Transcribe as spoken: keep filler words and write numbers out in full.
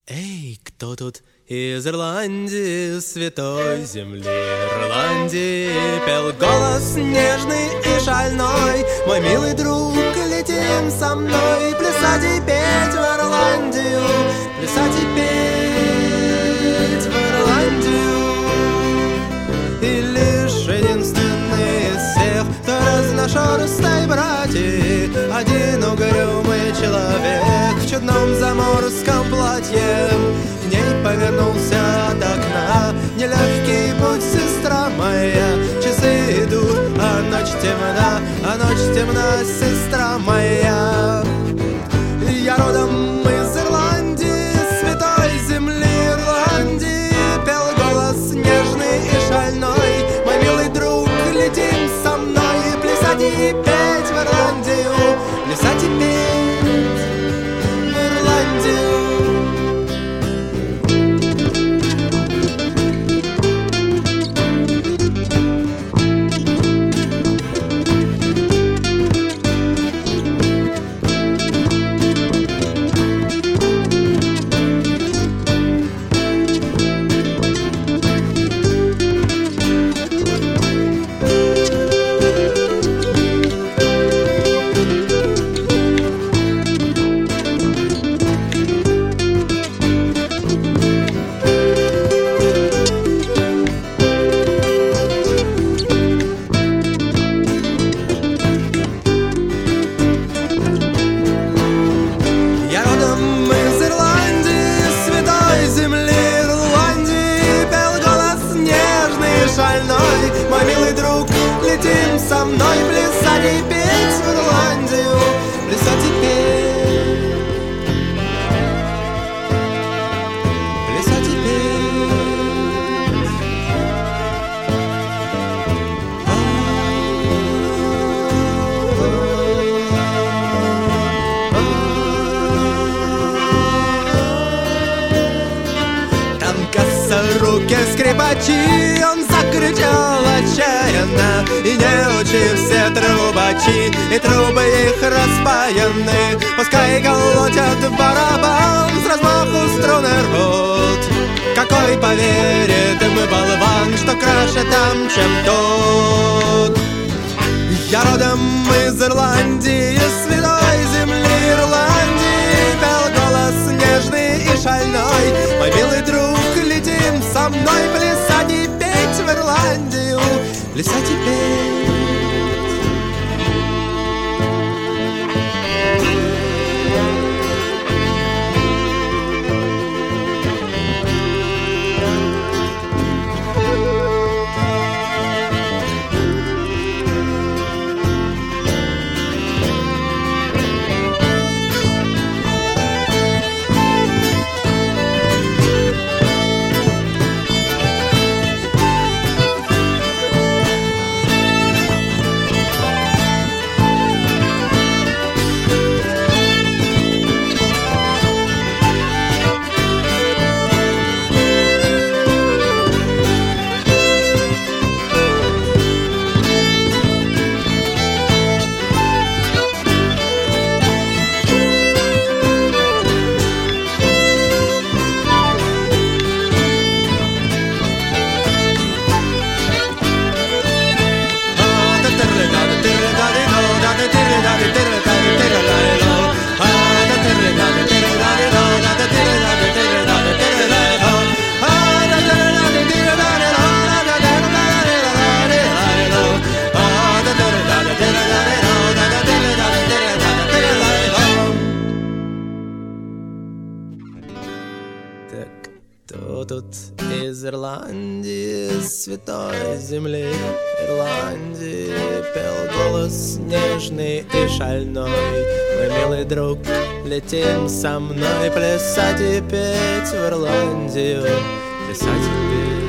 Эй, кто тут из Ирландии, святой земли Ирландии? Пел голос нежный и шальной: мой милый друг, летим со мной плясать и петь в Ирландию, плясать и петь в Ирландию. И лишь единственный из всех, кто разношерстный братья, один угрюмый человек в чудном заморском платье к ней повернулся от окна. Нелегкий путь, сестра моя, часы идут, а ночь темна, а ночь темна, сестра моя. Я родом из Ирландии, святой земли Ирландии, пел голос нежный и шальной: мой милый друг, летим со мной плясать и петь в Ирландию, плясать и петь в Ирландию. Мой милый друг, летим со мной плясать и петь в Ирландию, плясать и петь, плясать и петь. Там косоруки скрипачи, он закричал отчаянно, и неучи все трубачи, и трубы их распаяны. Пускай колотят в барабан, с размаху струны рвут. Какой поверит им болван, что краше там, чем тут? Я родом из Ирландии, святой земли Ирландии, пел голос нежный и шальной: мой милый друг, летим со мной плясать и петь в Ирландию, плясать и петь. Кто тут из Ирландии, святой земли Ирландии, пел голос нежный и шальной: мой милый друг, летим со мной плясать и петь в Ирландию, плясать и петь.